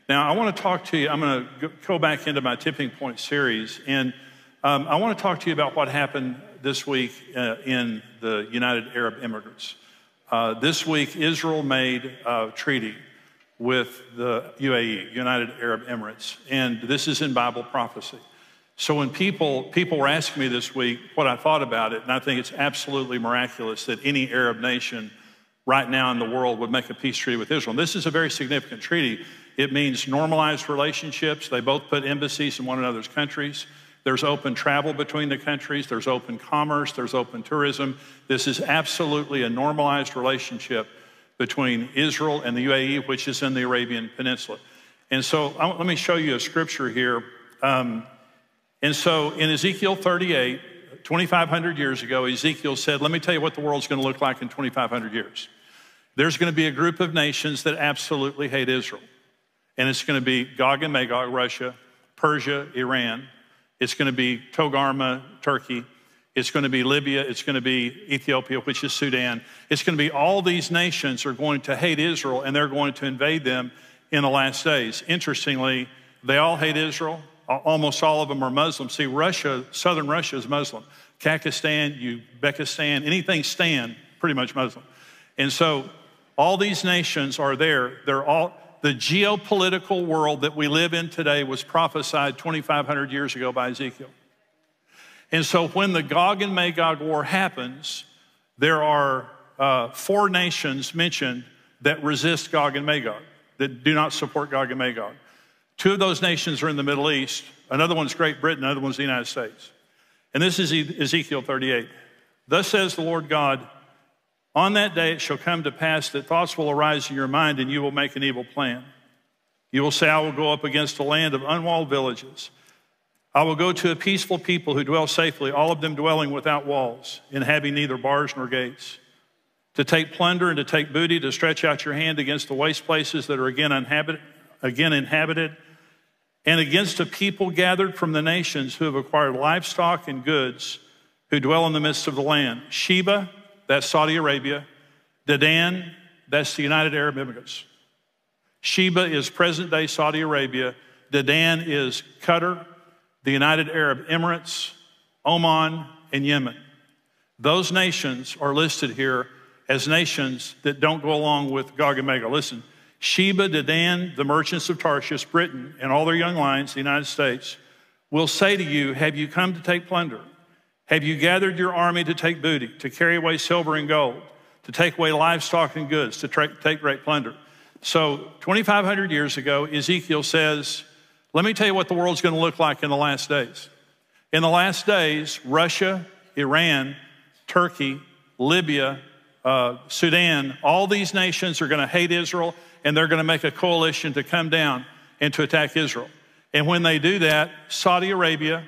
Now, I want to talk to you. I'm going to go back into my Tipping Point series, and I want to talk to you about what happened this week in the United Arab Emirates. This week, Israel made a treaty with the UAE, United Arab Emirates, and this is in Bible prophecy. So when people were asking me this week what I thought about it, and I think it's absolutely miraculous that any Arab nation right now in the world would make a peace treaty with Israel. And this is a very significant treaty. It means normalized relationships. They both put embassies in one another's countries. There's open travel between the countries. There's open commerce. There's open tourism. This is absolutely a normalized relationship between Israel and the UAE, which is in the Arabian Peninsula. And so let me show you a scripture here. And so in Ezekiel 38, 2,500 years ago, Ezekiel said, let me tell you what the world's going to look like in 2,500 years. There's going to be a group of nations that absolutely hate Israel. And it's going to be Gog and Magog, Russia, Persia, Iran. It's going to be Togarmah, Turkey. It's going to be Libya. It's going to be Ethiopia, which is Sudan. It's going to be all these nations are going to hate Israel, and they're going to invade them in the last days. Interestingly, they all hate Israel. Almost all of them are Muslim. See, Russia, southern Russia is Muslim. Kakistan, Uzbekistan, anything Stan, pretty much Muslim. And so all these nations are there. They're all, the geopolitical world that we live in today was prophesied 2,500 years ago by Ezekiel. And so when the Gog and Magog war happens, there are 4 nations mentioned that resist Gog and Magog, that do not support Gog and Magog. 2 of those nations are in the Middle East. Another one's Great Britain, another one's the United States. And this is Ezekiel 38. Thus says the Lord God, on that day it shall come to pass that thoughts will arise in your mind and you will make an evil plan. You will say, I will go up against a land of unwalled villages. I will go to a peaceful people who dwell safely, all of them dwelling without walls and having neither bars nor gates. To take plunder and to take booty, to stretch out your hand against the waste places that are again inhabited, and against a people gathered from the nations who have acquired livestock and goods, who dwell in the midst of the land. Sheba, that's Saudi Arabia. Dedan, that's the United Arab Emirates. Sheba is present-day Saudi Arabia. Dedan is Qatar, the United Arab Emirates, Oman, and Yemen. Those nations are listed here as nations that don't go along with Gog and Magog. Listen, Sheba, Dedan, the merchants of Tarshish, Britain, and all their young lions, the United States, will say to you, have you come to take plunder? Have you gathered your army to take booty, to carry away silver and gold, to take away livestock and goods, to take great plunder? So 2,500 years ago, Ezekiel says, let me tell you what the world's going to look like in the last days. In the last days, Russia, Iran, Turkey, Libya, Sudan, all these nations are going to hate Israel, and they're going to make a coalition to come down and to attack Israel. And when they do that, Saudi Arabia,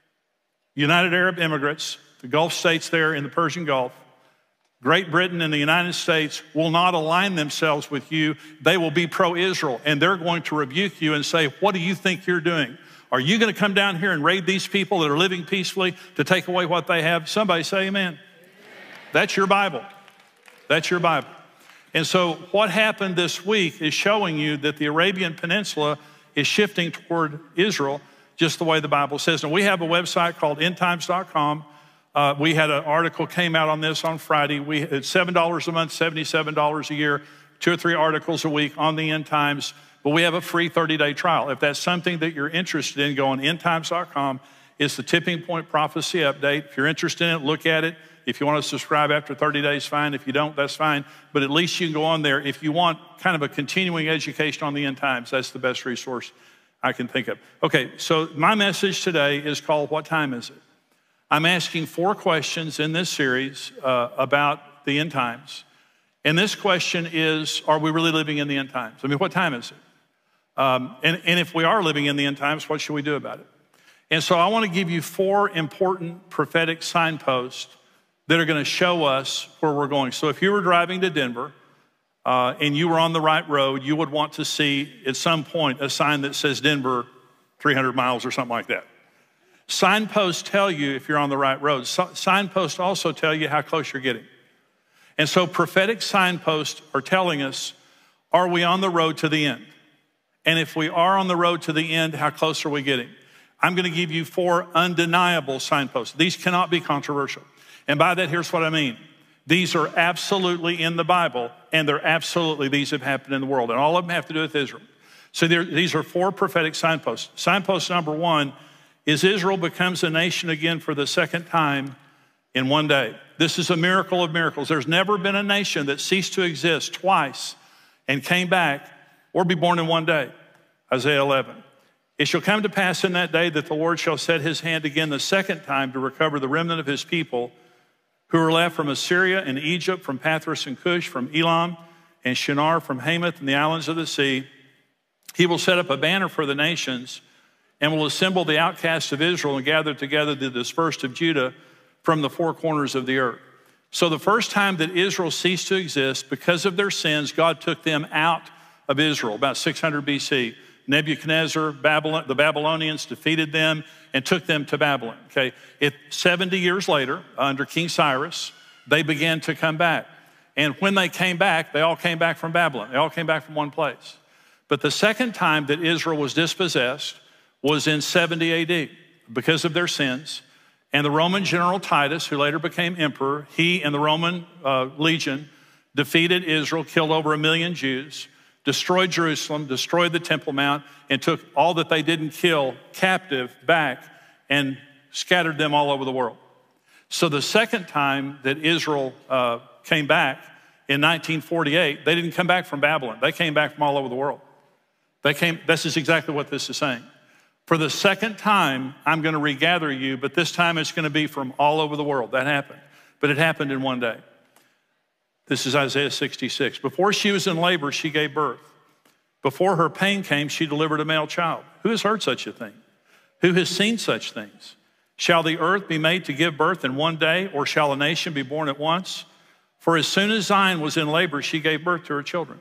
United Arab Emirates, the Gulf states there in the Persian Gulf, Great Britain and the United States will not align themselves with you. They will be pro-Israel, and they're going to rebuke you and say, what do you think you're doing? Are you going to come down here and raid these people that are living peacefully to take away what they have? Somebody say amen. That's your Bible. That's your Bible. And so what happened this week is showing you that the Arabian Peninsula is shifting toward Israel, just the way the Bible says. And we have a website called endtimes.com. We had an article came out on this on Friday. It's $7 a month, $77 a year, 2 or 3 articles a week on the End Times. But we have a free 30-day trial. If that's something that you're interested in, go on endtimes.com. It's the Tipping Point Prophecy Update. If you're interested in it, look at it. If you want to subscribe after 30 days, fine. If you don't, that's fine. But at least you can go on there. If you want kind of a continuing education on the end times, that's the best resource I can think of. Okay, so my message today is called, What Time Is It? I'm asking 4 questions in this series about the end times. And this question is, are we really living in the end times? I mean, what time is it? And if we are living in the end times, what should we do about it? And so I want to give you 4 important prophetic signposts that are going to show us where we're going. So if you were driving to Denver and you were on the right road, you would want to see at some point a sign that says Denver 300 miles or something like that. Signposts tell you if you're on the right road. Signposts also tell you how close you're getting. And so prophetic signposts are telling us, are we on the road to the end? And if we are on the road to the end, how close are we getting? I'm going to give you 4 undeniable signposts. These cannot be controversial. And by that, here's what I mean. These are absolutely in the Bible, and these have happened in the world. And all of them have to do with Israel. So these are 4 prophetic signposts. Signpost number 1 is Israel becomes a nation again for the second time in one day. This is a miracle of miracles. There's never been a nation that ceased to exist twice and came back or be born in one day. Isaiah 11. It shall come to pass in that day that the Lord shall set his hand again the second time to recover the remnant of his people who are left from Assyria and Egypt, from Pathros and Cush, from Elam and Shinar, from Hamath and the islands of the sea. He will set up a banner for the nations and will assemble the outcasts of Israel and gather together the dispersed of Judah from the 4 corners of the earth. So the first time that Israel ceased to exist because of their sins, God took them out of Israel, about 600 BC. Nebuchadnezzar, the Babylonians defeated them and took them to Babylon. 70 years later, under King Cyrus, they began to come back. And when they came back, they all came back from Babylon. They all came back from one place. But the second time that Israel was dispossessed was in 70 AD because of their sins. And the Roman general Titus, who later became emperor, he and the Roman legion defeated Israel, killed over 1 million Jews, destroyed Jerusalem, destroyed the Temple Mount, and took all that they didn't kill captive back and scattered them all over the world. So the second time that Israel came back in 1948, they didn't come back from Babylon. They came back from all over the world. This is exactly what this is saying. For the second time, I'm going to regather you, but this time it's going to be from all over the world. That happened. But it happened in one day. This is Isaiah 66. Before she was in labor, she gave birth. Before her pain came, she delivered a male child. Who has heard such a thing? Who has seen such things? Shall the earth be made to give birth in one day, or shall a nation be born at once? For as soon as Zion was in labor, she gave birth to her children.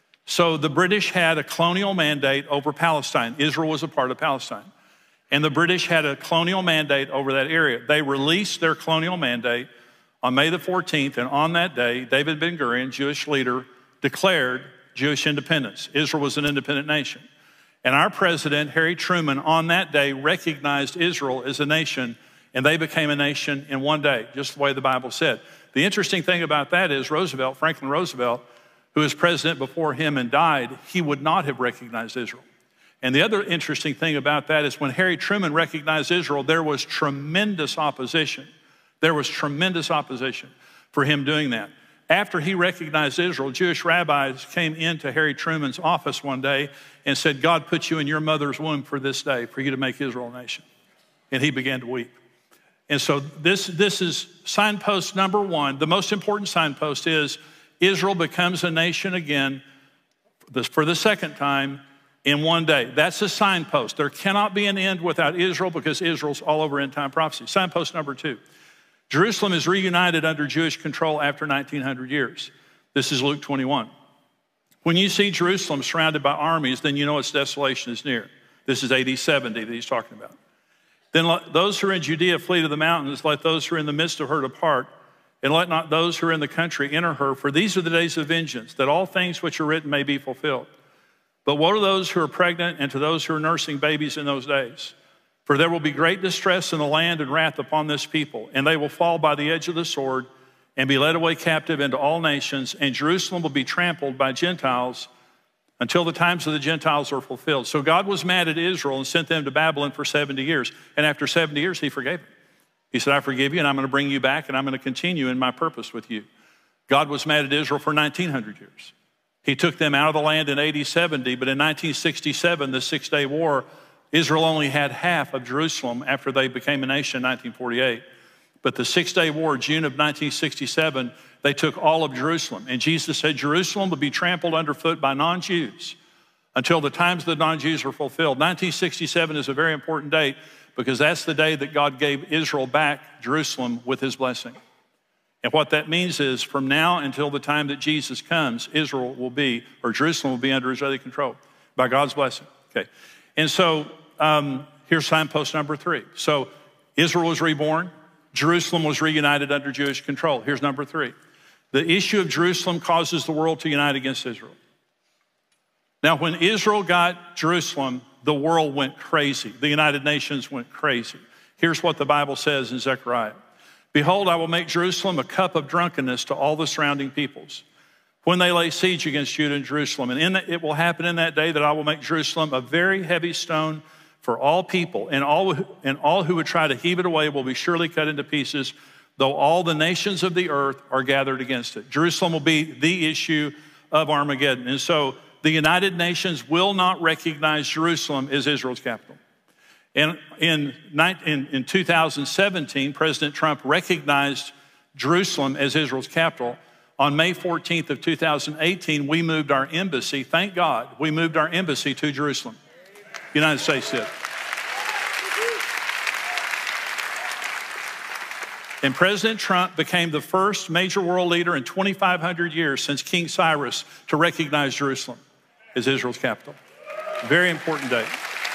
So the British had a colonial mandate over Palestine. Israel was a part of Palestine. And the British had a colonial mandate over that area. They released their colonial mandate on May the 14th, and on that day, David Ben-Gurion, Jewish leader, declared Jewish independence. Israel was an independent nation. And our president, Harry Truman, on that day recognized Israel as a nation, and they became a nation in one day, just the way the Bible said. The interesting thing about that is Franklin Roosevelt, who was president before him and died, he would not have recognized Israel. And the other interesting thing about that is when Harry Truman recognized Israel, there was tremendous opposition. There was tremendous opposition for him doing that. After he recognized Israel, Jewish rabbis came into Harry Truman's office one day and said, God put you in your mother's womb for this day, for you to make Israel a nation. And he began to weep. And so this is signpost number 1. The most important signpost is Israel becomes a nation again for the second time in one day. That's a signpost. There cannot be an end without Israel because Israel's all over end time prophecy. Signpost number 2. Jerusalem is reunited under Jewish control after 1900 years. This is Luke 21. When you see Jerusalem surrounded by armies, then you know its desolation is near. This is AD 70 that he's talking about. Then let those who are in Judea flee to the mountains. Let those who are in the midst of her depart. And let not those who are in the country enter her, for these are the days of vengeance, that all things which are written may be fulfilled. But woe to those who are pregnant and to those who are nursing babies in those days. For there will be great distress in the land and wrath upon this people, and they will fall by the edge of the sword and be led away captive into all nations, and Jerusalem will be trampled by Gentiles until the times of the Gentiles are fulfilled. So God was mad at Israel and sent them to Babylon for 70 years. And after 70 years, he forgave them. He said, I forgive you, and I'm going to bring you back, and I'm going to continue in my purpose with you. God was mad at Israel for 1900 years. He took them out of the land in AD 70, but in 1967, the Six-Day War, Israel only had half of Jerusalem after they became a nation in 1948. But the Six-Day War, June of 1967, they took all of Jerusalem. And Jesus said Jerusalem would be trampled underfoot by non-Jews until the times of the non-Jews were fulfilled. 1967 is a very important date because that's the day that God gave Israel back Jerusalem with his blessing. And what that means is from now until the time that Jesus comes, Jerusalem will be under Israeli control by God's blessing. Okay. And so here's signpost number 3. So Israel was reborn. Jerusalem was reunited under Jewish control. Here's number 3. The issue of Jerusalem causes the world to unite against Israel. Now, when Israel got Jerusalem, the world went crazy. The United Nations went crazy. Here's what the Bible says in Zechariah. Behold, I will make Jerusalem a cup of drunkenness to all the surrounding peoples when they lay siege against Judah and Jerusalem. And it will happen in that day that I will make Jerusalem a very heavy stone for all people, and all who would try to heave it away will be surely cut into pieces, though all the nations of the earth are gathered against it. Jerusalem will be the issue of Armageddon. And so the United Nations will not recognize Jerusalem as Israel's capital. And in 2017, President Trump recognized Jerusalem as Israel's capital. On May 14th of 2018, we moved our embassy, thank God, we moved our embassy to Jerusalem. United States did. And President Trump became the first major world leader in 2,500 years since King Cyrus to recognize Jerusalem as Israel's capital. Very important day.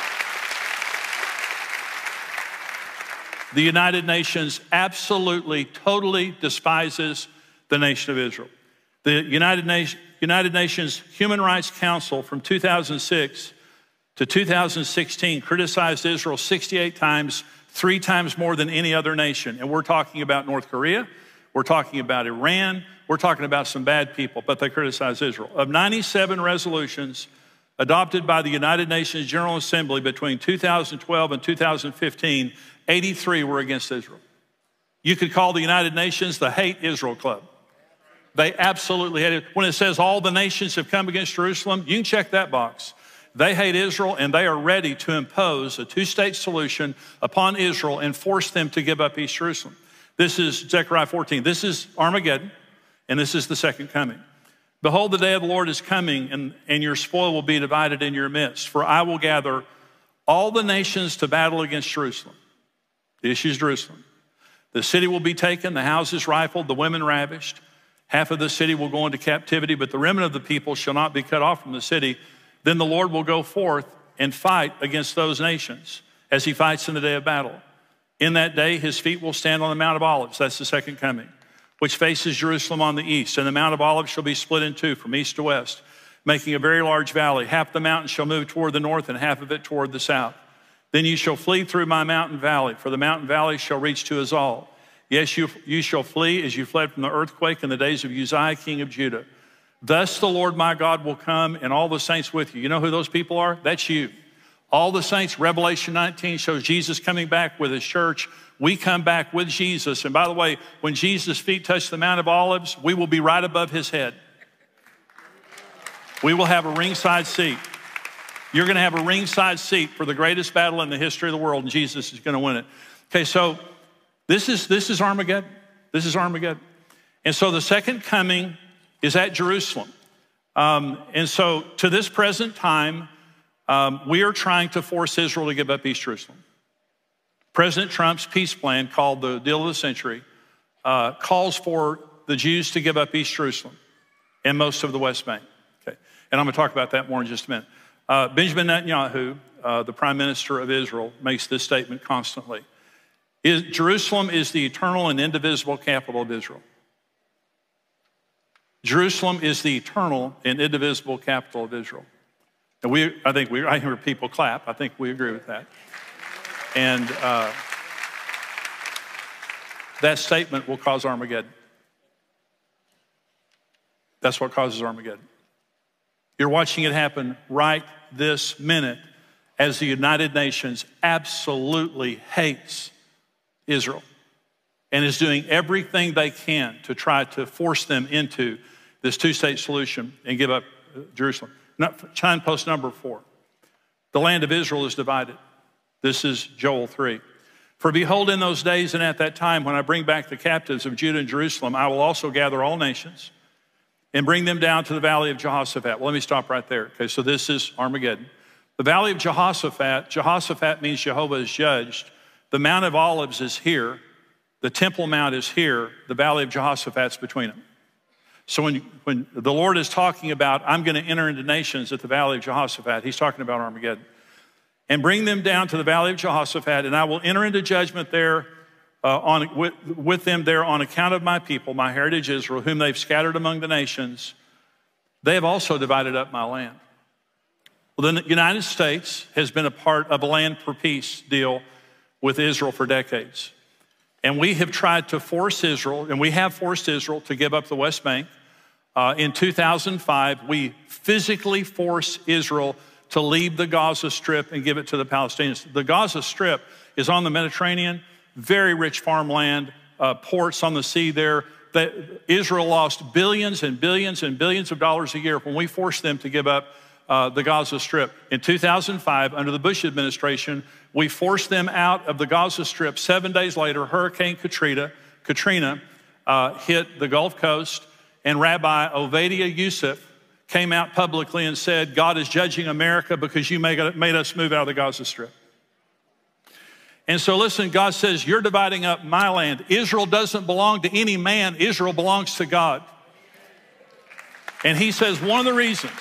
The United Nations absolutely, totally despises the nation of Israel. The United Nations Human Rights Council from 2006 to 2016 criticized Israel 68 times, 3 times more than any other nation. And we're talking about North Korea, we're talking about Iran, we're talking about some bad people, but they criticize Israel. Of 97 resolutions adopted by the United Nations General Assembly between 2012 and 2015, 83 were against Israel. You could call the United Nations the Hate Israel Club. They absolutely hate it. When it says all the nations have come against Jerusalem, you can check that box. They hate Israel, and they are ready to impose a 2-state solution upon Israel and force them to give up East Jerusalem. This is Zechariah 14. This is Armageddon, and this is the second coming. Behold, the day of the Lord is coming, and your spoil will be divided in your midst. For I will gather all the nations to battle against Jerusalem. The issue is Jerusalem. The city will be taken, the houses rifled, the women ravished. Half of the city will go into captivity, but the remnant of the people shall not be cut off from the city. Then the Lord will go forth and fight against those nations as he fights in the day of battle. In that day, his feet will stand on the Mount of Olives. That's the second coming, which faces Jerusalem on the east. And the Mount of Olives shall be split in two from east to west, making a very large valley. Half the mountain shall move toward the north and half of it toward the south. Then you shall flee through my mountain valley, for the mountain valley shall reach to Azal. Yes, you shall flee as you fled from the earthquake in the days of Uzziah, king of Judah. Thus the Lord my God will come and all the saints with you. You know who those people are? That's you. All the saints, Revelation 19 shows Jesus coming back with his church. We come back with Jesus. And by the way, when Jesus' feet touch the Mount of Olives, we will be right above his head. We will have a ringside seat. You're going to have a ringside seat for the greatest battle in the history of the world, and Jesus is going to win it. Okay, so this is Armageddon. This is Armageddon. And so the second coming is at Jerusalem. And so to this present time, we are trying to force Israel to give up East Jerusalem. President Trump's peace plan, called the deal of the century, calls for the Jews to give up East Jerusalem and most of the West Bank. Okay, and I'm going to talk about that more in just a minute. Benjamin Netanyahu, the prime minister of Israel, makes this statement constantly. Jerusalem is the eternal and indivisible capital of Israel. Jerusalem is the eternal and indivisible capital of Israel. And I hear people clap. I think we agree with that. And that statement will cause Armageddon. That's what causes Armageddon. You're watching it happen right this minute as the United Nations absolutely hates Israel and is doing everything they can to try to force them into this 2-state solution and give up Jerusalem. Signpost number 4. The land of Israel is divided. This is Joel 3. For behold, in those days and at that time, when I bring back the captives of Judah and Jerusalem, I will also gather all nations and bring them down to the valley of Jehoshaphat. Well, let me stop right there. Okay, so this is Armageddon. The valley of Jehoshaphat means Jehovah is judged. The Mount of Olives is here. The Temple Mount is here. The valley of Jehoshaphat's between them. So when the Lord is talking about, I'm going to enter into nations at the valley of Jehoshaphat, he's talking about Armageddon. And bring them down to the valley of Jehoshaphat, and I will enter into judgment there with them there on account of my people, my heritage Israel, whom they've scattered among the nations. They have also divided up my land. Well, the United States has been a part of a land for peace deal with Israel for decades. And we have tried to force Israel, and we have forced Israel to give up the West Bank. In 2005, we physically forced Israel to leave the Gaza Strip and give it to the Palestinians. The Gaza Strip is on the Mediterranean, very rich farmland, ports on the sea there. Israel lost billions and billions and billions of dollars a year when we forced them to give up the Gaza Strip. In 2005, under the Bush administration, we forced them out of the Gaza Strip. 7 days later, Hurricane Katrina hit the Gulf Coast, and Rabbi Ovadia Yusuf came out publicly and said, God is judging America because you made us move out of the Gaza Strip. And so listen, God says, you're dividing up my land. Israel doesn't belong to any man. Israel belongs to God. And he says, one of the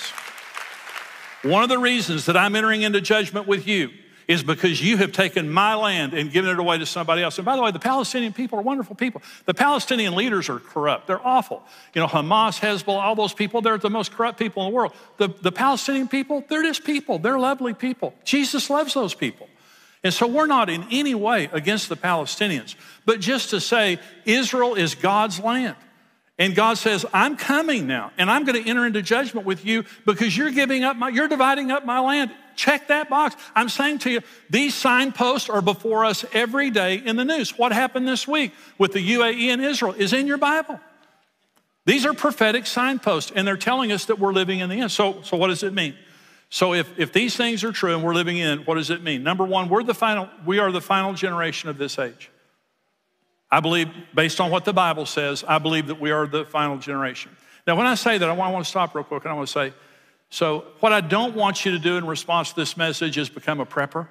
reasons that I'm entering into judgment with you is because you have taken my land and given it away to somebody else. And by the way, the Palestinian people are wonderful people. The Palestinian leaders are corrupt. They're awful. You know, Hamas, Hezbollah, all those people, they're the most corrupt people in the world. The Palestinian people, they're just people. They're lovely people. Jesus loves those people. And so we're not in any way against the Palestinians, but just to say Israel is God's land. And God says, I'm coming now, and I'm going to enter into judgment with you because you're dividing up my land. Check that box. I'm saying to you, these signposts are before us every day in the news. What happened this week with the UAE and Israel is in your Bible. These are prophetic signposts, and they're telling us that we're living in the end. So what does it mean? So if these things are true and we're living in, what does it mean? Number one, we are the final generation of this age. I believe, based on what the Bible says, I believe that we are the final generation. Now, when I say that, I want to stop real quick, and I want to say, so what I don't want you to do in response to this message is become a prepper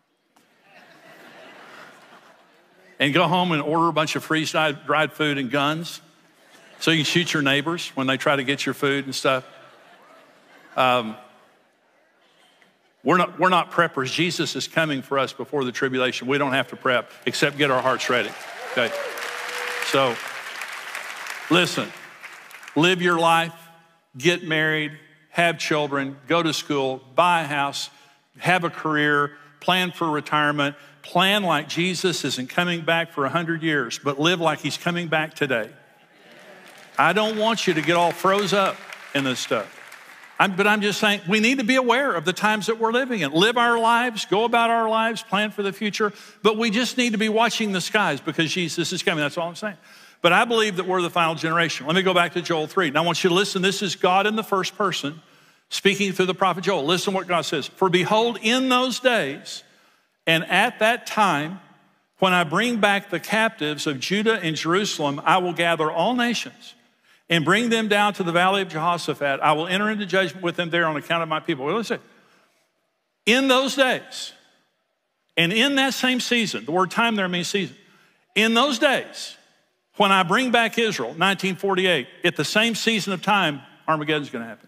and go home and order a bunch of freeze-dried food and guns so you can shoot your neighbors when they try to get your food and stuff. We're not preppers. Jesus is coming for us before the tribulation. We don't have to prep except get our hearts ready. Okay. So listen, live your life, get married, have children, go to school, buy a house, have a career, plan for retirement, plan like Jesus isn't coming back for 100 years, but live like he's coming back today. I don't want you to get all froze up in this stuff. But I'm just saying we need to be aware of the times that we're living in. Live our lives, go about our lives, plan for the future. But we just need to be watching the skies because Jesus is coming. That's all I'm saying. But I believe that we're the final generation. Let me go back to Joel 3. Now I want you to listen. This is God in the first person speaking through the prophet Joel. Listen to what God says. For behold, in those days and at that time, when I bring back the captives of Judah and Jerusalem, I will gather all nations and bring them down to the valley of Jehoshaphat. I will enter into judgment with them there on account of my people. Well, listen, in those days, and in that same season, the word time there means season. In those days, when I bring back Israel, 1948, at the same season of time, Armageddon's going to happen.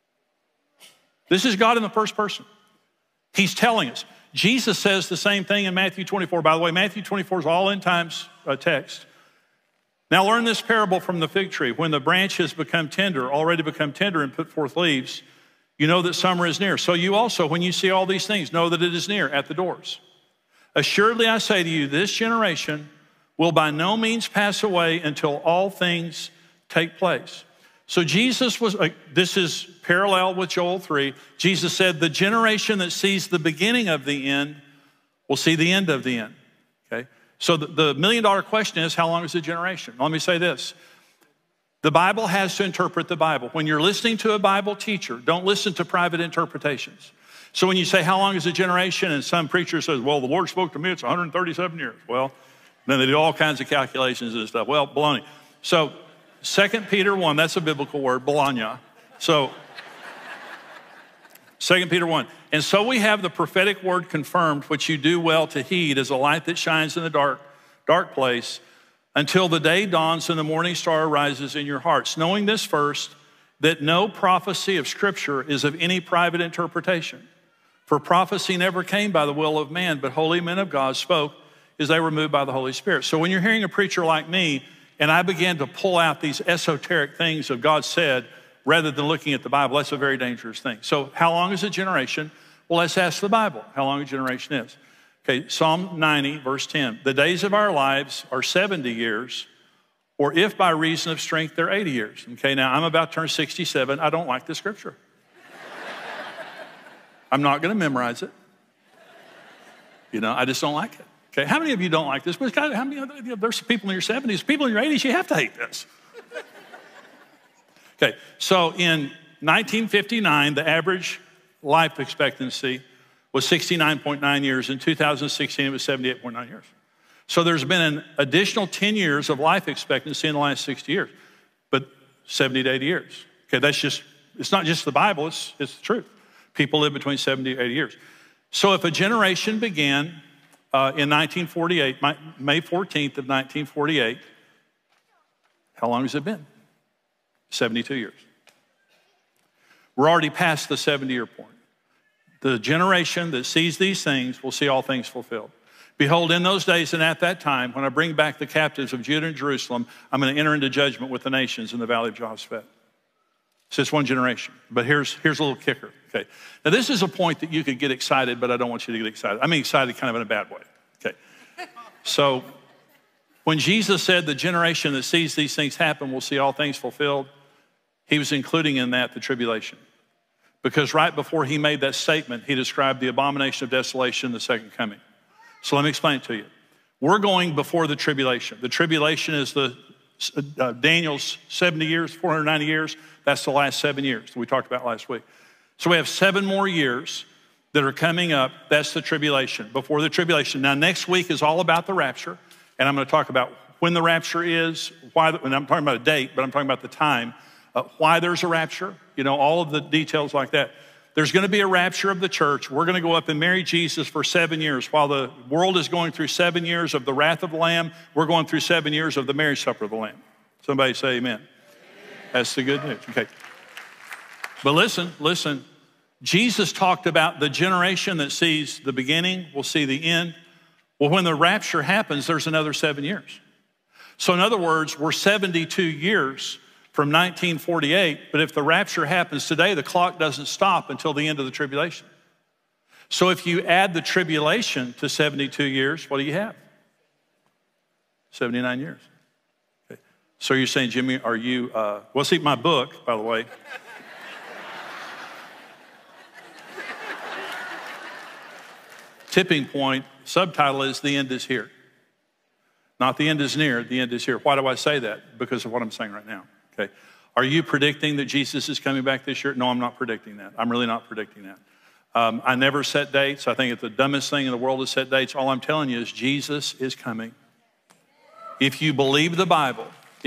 This is God in the first person. He's telling us. Jesus says the same thing in Matthew 24. By the way, Matthew 24 is all end times text. Now learn this parable from the fig tree. When the branch has already become tender and put forth leaves, you know that summer is near. So you also, when you see all these things, know that it is near at the doors. Assuredly, I say to you, this generation will by no means pass away until all things take place. So this is parallel with Joel 3. Jesus said, the generation that sees the beginning of the end will see the end of the end, okay? So the million-dollar question is, how long is a generation? Let me say this. The Bible has to interpret the Bible. When you're listening to a Bible teacher, don't listen to private interpretations. So when you say, how long is a generation? And some preacher says, well, the Lord spoke to me, it's 137 years. Well, then they do all kinds of calculations and stuff. Well, baloney. So 2 Peter 1, that's a biblical word, balanya. So 2 Peter 1. And so we have the prophetic word confirmed, which you do well to heed as a light that shines in the dark place until the day dawns and the morning star arises in your hearts. Knowing this first, that no prophecy of Scripture is of any private interpretation. For prophecy never came by the will of man, but holy men of God spoke as they were moved by the Holy Spirit. So when you're hearing a preacher like me, and I began to pull out these esoteric things of God said, rather than looking at the Bible. That's a very dangerous thing. So how long is a generation? Well, let's ask the Bible how long a generation is. Okay, Psalm 90, verse 10. The days of our lives are 70 years, or if by reason of strength, they're 80 years. Okay, now I'm about to turn 67. I don't like the scripture. I'm not going to memorize it. I just don't like it. Okay, how many of you don't like this? How many? There's people in your 70s, people in your 80s, you have to hate this. Okay, so in 1959, the average life expectancy was 69.9 years. In 2016, it was 78.9 years. So there's been an additional 10 years of life expectancy in the last 60 years, but 70 to 80 years. Okay, it's not just the Bible, it's the truth. People live between 70 to 80 years. So if a generation began in 1948, May 14th of 1948, how long has it been? 72 years. We're already past the 70-year point. The generation that sees these things will see all things fulfilled. Behold, in those days and at that time, when I bring back the captives of Judah and Jerusalem, I'm going to enter into judgment with the nations in the valley of Jehoshaphat. So it's one generation. But here's a little kicker. Okay. Now, this is a point that you could get excited, but I don't want you to get excited. I mean excited kind of in a bad way. Okay. So when Jesus said the generation that sees these things happen will see all things fulfilled, he was including in that the tribulation. Because right before he made that statement, he described the abomination of desolation, the second coming. So let me explain it to you. We're going before the tribulation. The tribulation is Daniel's 70 years, 490 years. That's the last 7 years that we talked about last week. So we have 7 more years that are coming up. That's the tribulation, before the tribulation. Now, next week is all about the rapture, and I'm going to talk about when the rapture is, and I'm talking about a date, but I'm talking about the time, why there's a rapture, all of the details like that. There's going to be a rapture of the church. We're going to go up and marry Jesus for 7 years. While the world is going through 7 years of the wrath of the Lamb, we're going through 7 years of the marriage supper of the Lamb. Somebody say amen. That's the good news. Okay. But listen. Jesus talked about the generation that sees the beginning will see the end. Well, when the rapture happens, there's another 7 years. So in other words, we're 72 years from 1948, but if the rapture happens today, the clock doesn't stop until the end of the tribulation. So if you add the tribulation to 72 years, what do you have? 79 years. Okay. So you're saying, Jimmy, are you, well, see, my book, by the way, Tipping Point, subtitle is The End is Here. Not the end is near, the end is here. Why do I say that? Because of what I'm saying right now. Okay. Are you predicting that Jesus is coming back this year? No, I'm not predicting that. I'm really not predicting that. I never set dates. I think it's the dumbest thing in the world to set dates. All I'm telling you is Jesus is coming. If you believe the Bible,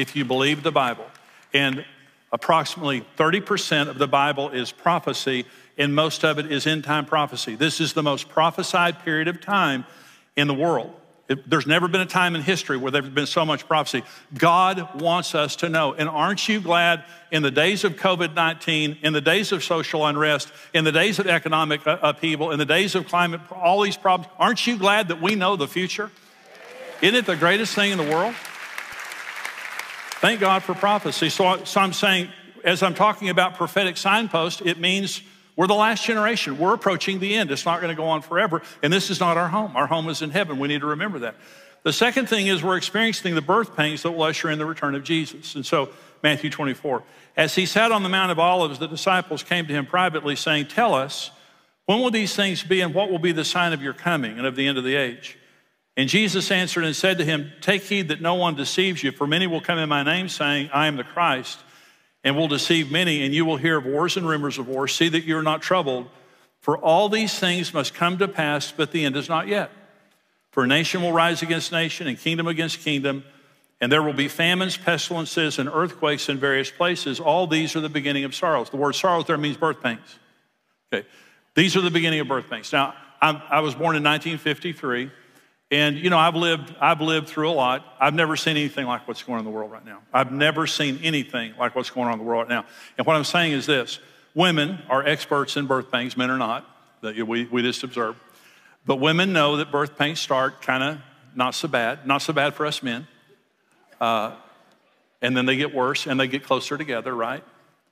and approximately 30% of the Bible is prophecy, and most of it is end-time prophecy. This is the most prophesied period of time in the world. There's never been a time in history where there's been so much prophecy. God wants us to know. And aren't you glad in the days of COVID-19, in the days of social unrest, in the days of economic upheaval, in the days of climate, all these problems, aren't you glad that we know the future? Isn't it the greatest thing in the world? Thank God for prophecy. So I'm saying, as I'm talking about prophetic signposts, it means we're the last generation. We're approaching the end. It's not going to go on forever. And this is not our home. Our home is in heaven. We need to remember that. The second thing is we're experiencing the birth pains that will usher in the return of Jesus. And so, Matthew 24. As he sat on the Mount of Olives, the disciples came to him privately saying, tell us, when will these things be and what will be the sign of your coming and of the end of the age? And Jesus answered and said to him, take heed that no one deceives you, for many will come in my name saying, I am the Christ, and will deceive many, and you will hear of wars and rumors of wars. See that you are not troubled, for all these things must come to pass, but the end is not yet. For nation will rise against nation, and kingdom against kingdom, and there will be famines, pestilences, and earthquakes in various places. All these are the beginning of sorrows. The word sorrows there means birth pains. Okay, these are the beginning of birth pains. Now, I was born in 1953. And, I've lived through a lot. I've never seen anything like what's going on in the world right now. I've never seen anything like what's going on in the world right now. And what I'm saying is this. Women are experts in birth pains. Men are not. We just observe. But women know that birth pains start kind of not so bad. Not so bad for us men. And then they get worse and they get closer together, right?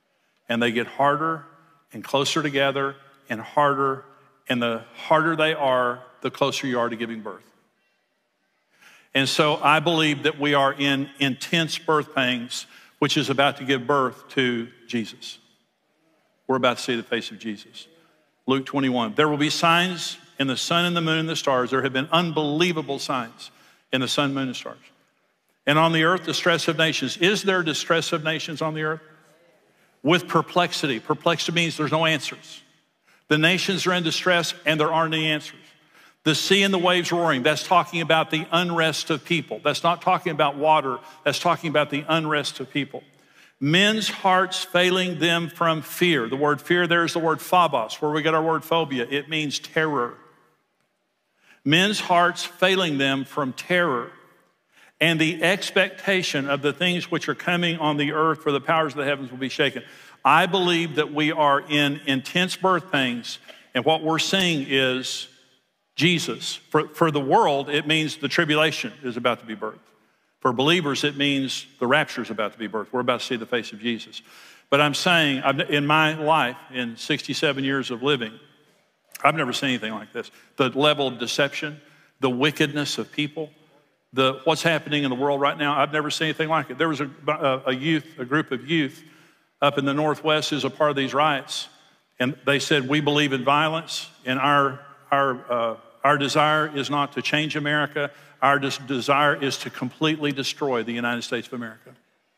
and they get harder and closer together and harder, and the harder they are, the closer you are to giving birth. And so I believe that we are in intense birth pangs, which is about to give birth to Jesus. We're about to see the face of Jesus. Luke 21, there will be signs in the sun and the moon and the stars. There have been unbelievable signs in the sun, moon, and stars. And on the earth, distress of nations. Is there distress of nations on the earth? With perplexity. Perplexity means there's no answers. The nations are in distress and there aren't any answers. The sea and the waves roaring, that's talking about the unrest of people. That's not talking about water. That's talking about the unrest of people. Men's hearts failing them from fear. The word fear there is the word phobos, where we get our word phobia. It means terror. Men's hearts failing them from terror and the expectation of the things which are coming on the earth, for the powers of the heavens will be shaken. I believe that we are in intense birth pangs, and what we're seeing is Jesus. For the world, it means the tribulation is about to be birthed. For believers, it means the rapture is about to be birthed. We're about to see the face of Jesus. But I'm saying, in my life, in 67 years of living, I've never seen anything like this. The level of deception, the wickedness of people, what's happening in the world right now, I've never seen anything like it. There was a group of youth up in the Northwest who's a part of these riots, and they said, we believe in violence, and our desire is not to change America. Our desire is to completely destroy the United States of America.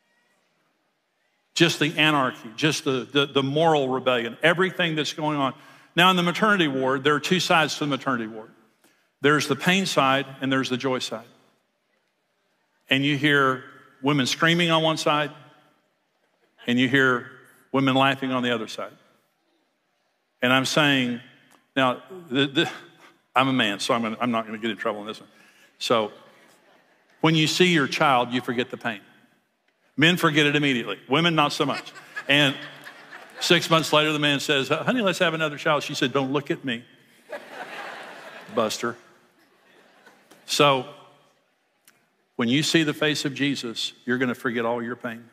Just the anarchy, just the moral rebellion, everything that's going on. Now, in the maternity ward, there are two sides to the maternity ward. There's the pain side and there's the joy side. And you hear women screaming on one side and you hear women laughing on the other side. And I'm saying, now, I'm a man, so I'm not going to get in trouble on this one. So when you see your child, you forget the pain. Men forget it immediately. Women, not so much. And 6 months later, the man says, honey, let's have another child. She said, don't look at me, Buster. So when you see the face of Jesus, you're going to forget all your pain.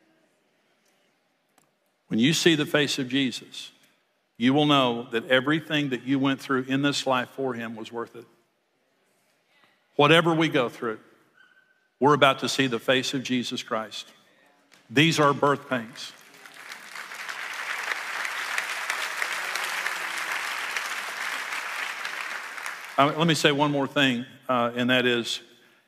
When you see the face of Jesus, you will know that everything that you went through in this life for him was worth it. Whatever we go through, we're about to see the face of Jesus Christ. These are birth pangs. Let me say one more thing, and that is,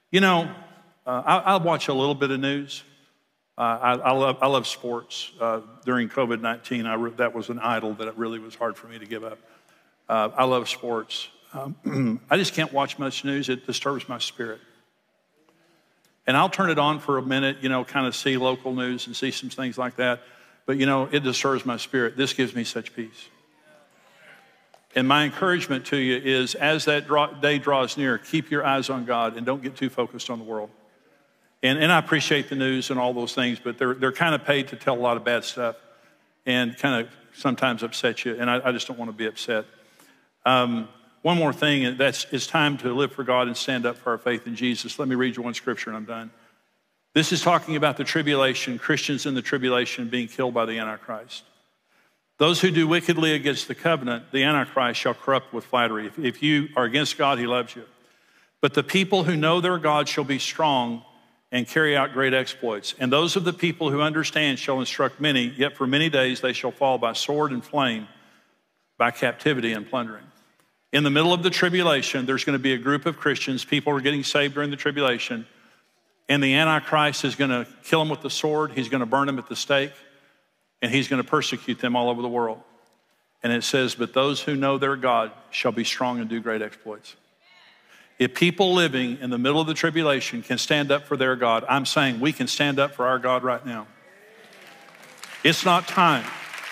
I watch a little bit of news. I love sports. During COVID-19, that was an idol that it really was hard for me to give up. I love sports. I just can't watch much news. It disturbs my spirit. And I'll turn it on for a minute, kind of see local news and see some things like that. But, it disturbs my spirit. This gives me such peace. And my encouragement to you is, as that day draws near, keep your eyes on God and don't get too focused on the world. And I appreciate the news and all those things, but they're kind of paid to tell a lot of bad stuff and kind of sometimes upset you. And I just don't want to be upset. One more thing, and it's time to live for God and stand up for our faith in Jesus. Let me read you one scripture and I'm done. This is talking about the tribulation, Christians in the tribulation being killed by the Antichrist. Those who do wickedly against the covenant, the Antichrist shall corrupt with flattery. If you are against God, he loves you. But the people who know their God shall be strong and carry out great exploits. And those of the people who understand shall instruct many, yet for many days they shall fall by sword and flame, by captivity and plundering. In the middle of the tribulation, there's going to be a group of Christians, people are getting saved during the tribulation, and the Antichrist is going to kill them with the sword, he's going to burn them at the stake, and he's going to persecute them all over the world. And it says, but those who know their God shall be strong and do great exploits. If people living in the middle of the tribulation can stand up for their God, I'm saying we can stand up for our God right now. It's not time.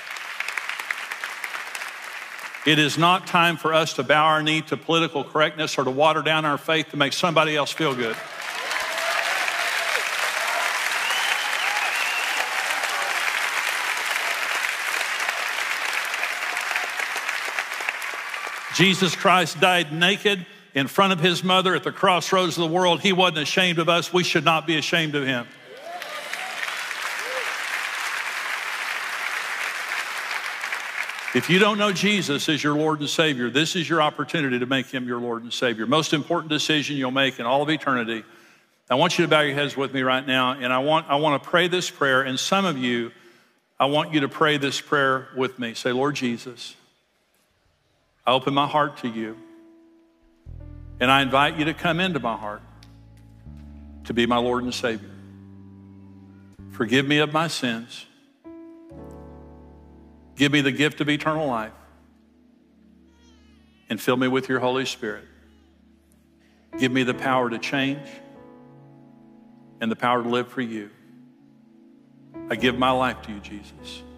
It is not time for us to bow our knee to political correctness or to water down our faith to make somebody else feel good. Jesus Christ died naked in front of his mother at the crossroads of the world. He wasn't ashamed of us. We should not be ashamed of him. If you don't know Jesus as your Lord and Savior, this is your opportunity to make him your Lord and Savior. Most important decision you'll make in all of eternity. I want you to bow your heads with me right now, and I want to pray this prayer. And some of you, I want you to pray this prayer with me. Say, Lord Jesus, I open my heart to you, and I invite you to come into my heart to be my Lord and Savior. Forgive me of my sins. Give me the gift of eternal life, and fill me with your Holy Spirit. Give me the power to change and the power to live for you. I give my life to you, Jesus.